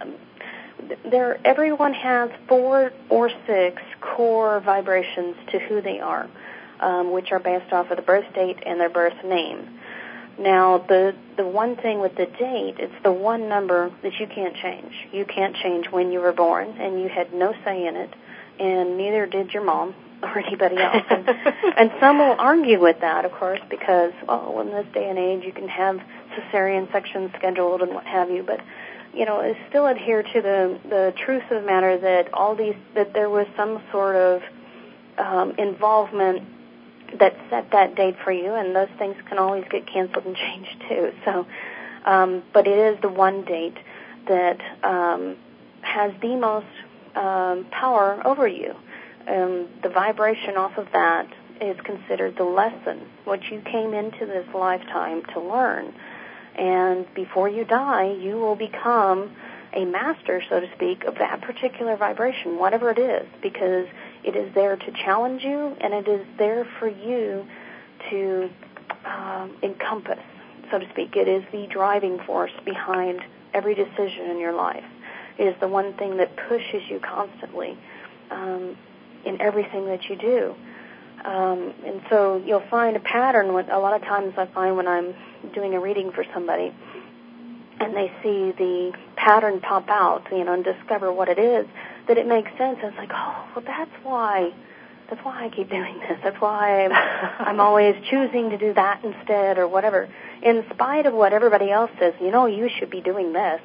there. Everyone has four or six core vibrations to who they are, um, which are based off of the birth date and their birth name. Now, the the one thing with the date, it's the one number that you can't change. You can't change when you were born, and you had no say in it, and neither did your mom or anybody else. And, and some will argue with that, of course, because, well, in this day and age, you can have cesarean sections scheduled and what have you, but, you know, it's still adhere to the, the truth of the matter that all these, that there was some sort of um, involvement that set that date for you, and those things can always get canceled and changed too. So, um, but it is the one date that um, has the most um, power over you. Um, the vibration off of that is considered the lesson, what you came into this lifetime to learn. And before you die, you will become a master, so to speak, of that particular vibration, whatever it is, because it is there to challenge you, and it is there for you to um, encompass, so to speak. It is the driving force behind every decision in your life. It is the one thing that pushes you constantly um, in everything that you do. Um, and so you'll find a pattern. With, a lot of times I find when I'm doing a reading for somebody and they see the pattern pop out, you know, and discover what it is, that it makes sense. And it's like, oh, well, that's why, that's why I keep doing this. That's why I'm, I'm always choosing to do that instead or whatever. In spite of what everybody else says, you know, you should be doing this,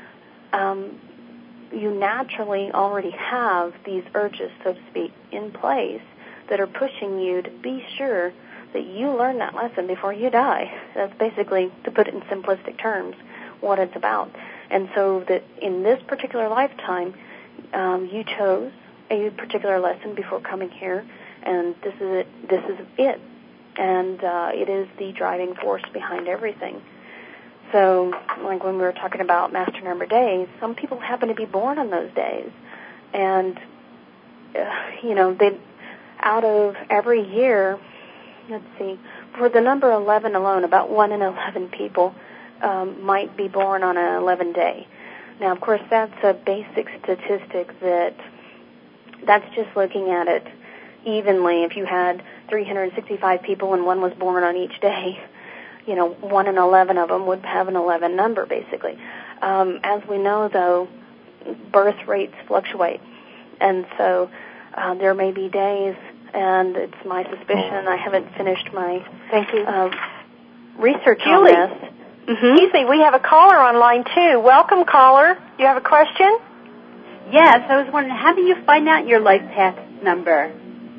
um, you naturally already have these urges, so to speak, in place that are pushing you to be sure that you learn that lesson before you die. That's basically, to put it in simplistic terms, what it's about. And so that in this particular lifetime, um, you chose a particular lesson before coming here, and this is it. This is it. And uh, it is the driving force behind everything. So, like when we were talking about master number days, some people happen to be born on those days. And, uh, you know, they, out of every year, let's see, for the number eleven alone, about one in eleven people um, might be born on an eleven day. Now, of course, that's a basic statistic that that's just looking at it evenly. If you had three hundred sixty-five people and one was born on each day, you know, one in eleven of them would have an eleven number, basically. Um, as we know, though, birth rates fluctuate. And so uh, there may be days, and it's my suspicion, I haven't finished my Thank you. Uh, research Julie, on this. Mm-hmm. Excuse me, we have a caller on line two. Welcome, caller. You have a question? Yes, I was wondering, how do you find out your life path number?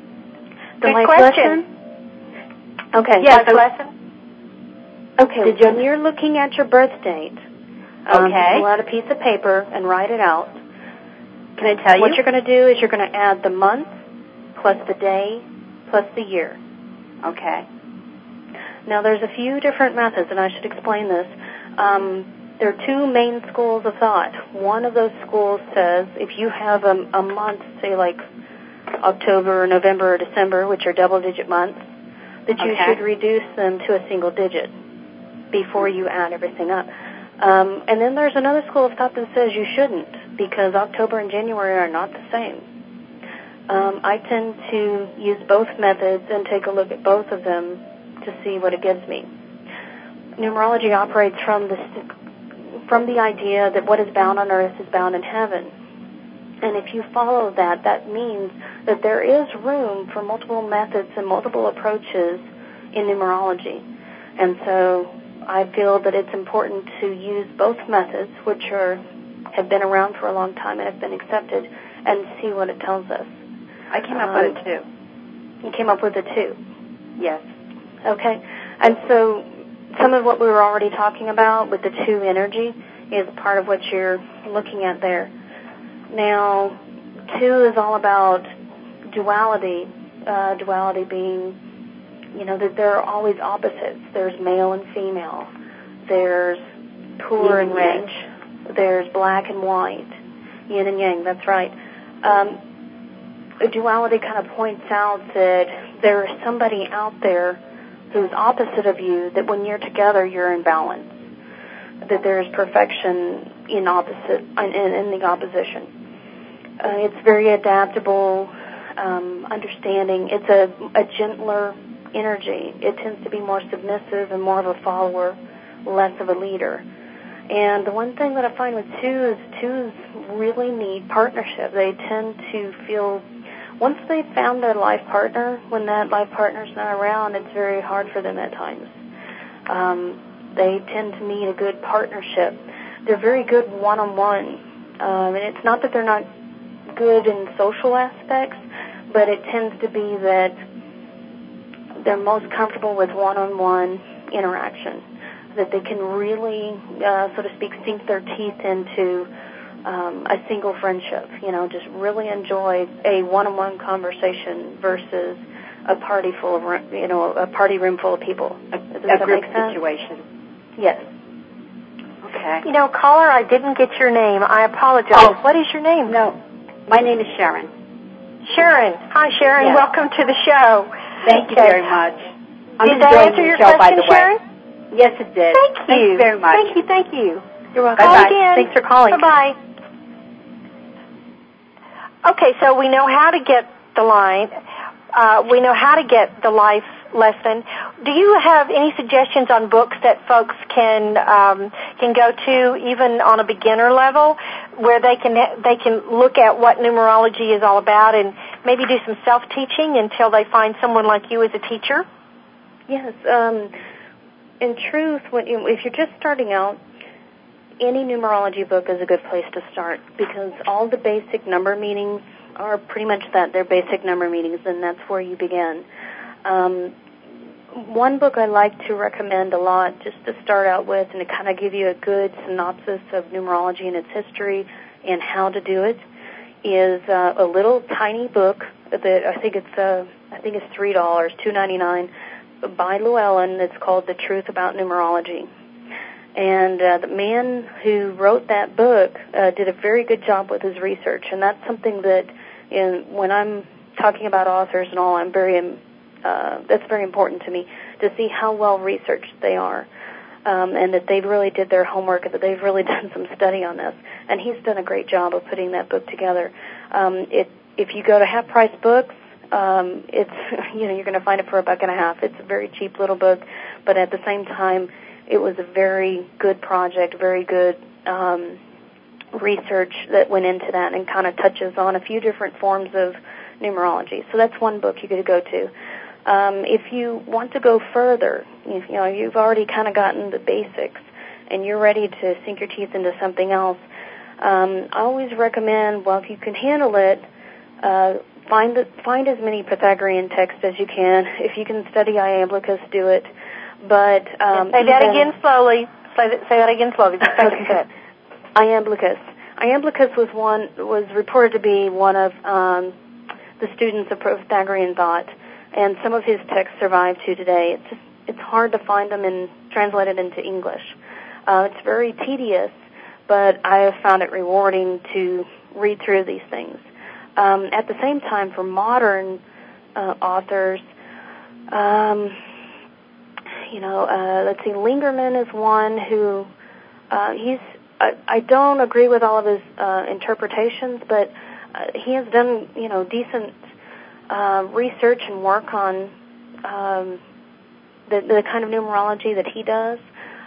The Good life question. lesson? Okay. Yes, so, lesson. Okay, Did you- when you're looking at your birth date, um, Okay. pull out a piece of paper and write it out. Can I tell you? What you're going to do is you're going to add the month plus the day plus the year. Okay. Now, there's a few different methods, and I should explain this. Um, there are two main schools of thought. One of those schools says if you have a, a month, say like October, November, or December, which are double-digit months, that you Okay. should reduce them to a single digit before you add everything up. Um, and then there's another school of thought that says you shouldn't, because October and January are not the same. Um, I tend to use both methods and take a look at both of them to see what it gives me. numerology operates from the from the idea that what is bound on earth is bound in heaven. And if you follow that, that means that there is room for multiple methods and multiple approaches in numerology. And so I feel that it's important to use both methods, which are have been around for a long time and have been accepted, and see what it tells us. I came up um, with it too. You came up with it too? Yes. Okay. And so some of what we were already talking about with the two energy is part of what you're looking at there. Now, two is all about duality, uh, duality being, you know, that there are always opposites. There's male and female. There's poor and rich. There's black and white. Yin and yang, that's right. Um, duality kind of points out that there is somebody out there who's opposite of you, that when you're together, you're in balance. That there is perfection in opposite, in, in the opposition. Uh, it's very adaptable, um, understanding. It's a, a gentler energy. It tends to be more submissive and more of a follower, less of a leader. And the one thing that I find with twos, twos really need partnership. They tend to feel, once they've found their life partner, when that life partner's not around, it's very hard for them at times. Um, they tend to need a good partnership. They're very good one-on-one. Um, and it's not that they're not good in social aspects, but it tends to be that they're most comfortable with one-on-one interaction, that they can really, uh, so to speak, sink their teeth into um, a single friendship, you know, just really enjoy a one-on-one conversation versus a party full of, you know, a party room full of people. A, Does a that group make sense? situation. Yes. Okay. You know, caller, I didn't get your name. I apologize. Oh. What is your name? No, my name is Sharon. Sharon. Hi, Sharon. Yes. Welcome to the show. Thank you Okay. very much. I'm Did that enjoying answer the your show, question, by the way. Sharon? Yes, it did. Thank you. Thank you very much. Thank you, thank you. You're welcome. Call Bye-bye. again. Thanks for calling. Bye-bye. Okay, so we know how to get the line. Uh, we know how to get the life lesson. Do you have any suggestions on books that folks can um, can go to, even on a beginner level, where they can they can look at what numerology is all about and maybe do some self-teaching until they find someone like you as a teacher? Yes. Um, in truth, when you, if you're just starting out, any numerology book is a good place to start, because all the basic number meanings are pretty much that. They're basic number meanings, and that's where you begin. Um, one book I like to recommend a lot, just to start out with, and to kind of give you a good synopsis of numerology and its history and how to do it, is uh, a little tiny book that I think it's uh, I think it's three dollars, two ninety nine, by Llewellyn. It's called The Truth About Numerology. And uh, the man who wrote that book uh, did a very good job with his research, and that's something that, in, when I'm talking about authors and all, I'm very, uh, that's very important to me, to see how well researched they are, um, and that they really did their homework, and that they've really done some study on this. And he's done a great job of putting that book together. Um, it, if you go to Half Price Books, um, it's you know you're going to find it for a buck and a half. It's a very cheap little book, but at the same time, it was a very good project, very good um, research that went into that, and kind of touches on a few different forms of numerology. So that's one book you could go to. Um, if you want to go further, if, you know, you've already kind of gotten the basics and you're ready to sink your teeth into something else, um, I always recommend, well, if you can handle it, uh, find the, find as many Pythagorean texts as you can. If you can study Iamblichus, do it. But um, say that even, again slowly. Say that, say that again slowly. Okay. Iamblichus. Iamblichus was one was reported to be one of um, the students of Pythagorean thought, and some of his texts survive to today. It's just, it's hard to find them and translate it into English. Uh, it's very tedious, but I have found it rewarding to read through these things. Um, at the same time, for modern uh, authors, um, you know, uh, let's see, Lingerman is one who, uh, he's, I, I don't agree with all of his uh, interpretations, but uh, he has done, you know, decent uh, research and work on um, the, the kind of numerology that he does.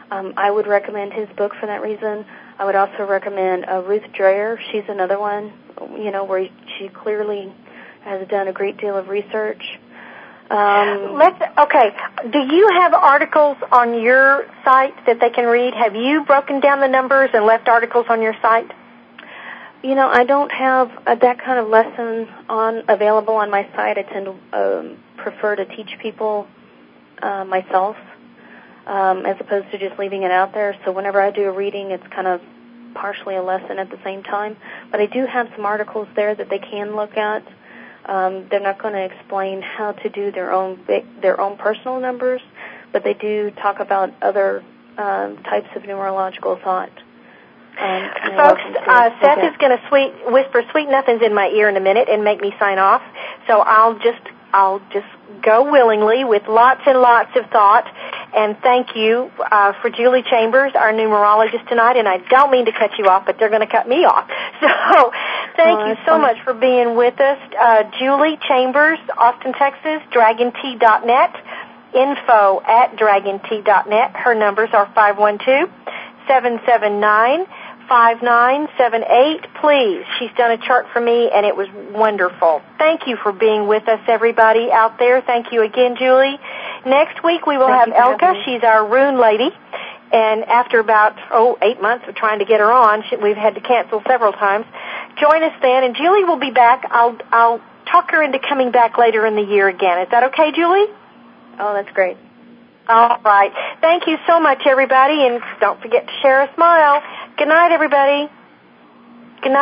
Um, I would recommend his book for that reason. I would also recommend uh, Ruth Dreher. She's another one, you know, where she clearly has done a great deal of research. Um, Let's okay. Do you have articles on your site that they can read? Have you broken down the numbers and left articles on your site? You know, I don't have uh, that kind of lesson on available on my site. I tend to um, prefer to teach people uh, myself um, as opposed to just leaving it out there. So whenever I do a reading, it's kind of partially a lesson at the same time. But I do have some articles there that they can look at. Um, they're not going to explain how to do their own their own personal numbers, but they do talk about other um, types of numerological thought. Um, Folks, uh, Seth is going to sweet, whisper sweet nothings in my ear in a minute and make me sign off. So I'll just I'll just go willingly with lots and lots of thought. And thank you uh, for Julie Chambers, our numerologist tonight. And I don't mean to cut you off, but they're going to cut me off. So thank oh, you so fun. much for being with us. Uh, Julie Chambers, Austin, Texas, dragon t dot net, info at dragon t dot net. Her numbers are five one two, seven seven nine, five nine seven eight. Please, she's done a chart for me, and it was wonderful. Thank you for being with us, everybody out there. Thank you again, Julie. Next week we will Thank have Elka. She's our rune lady. And after about, oh, eight months of trying to get her on, she, we've had to cancel several times. Join us then, and Julie will be back. I'll, I'll talk her into coming back later in the year again. Is that okay, Julie? Oh, that's great. All right. Thank you so much, everybody, and don't forget to share a smile. Good night, everybody.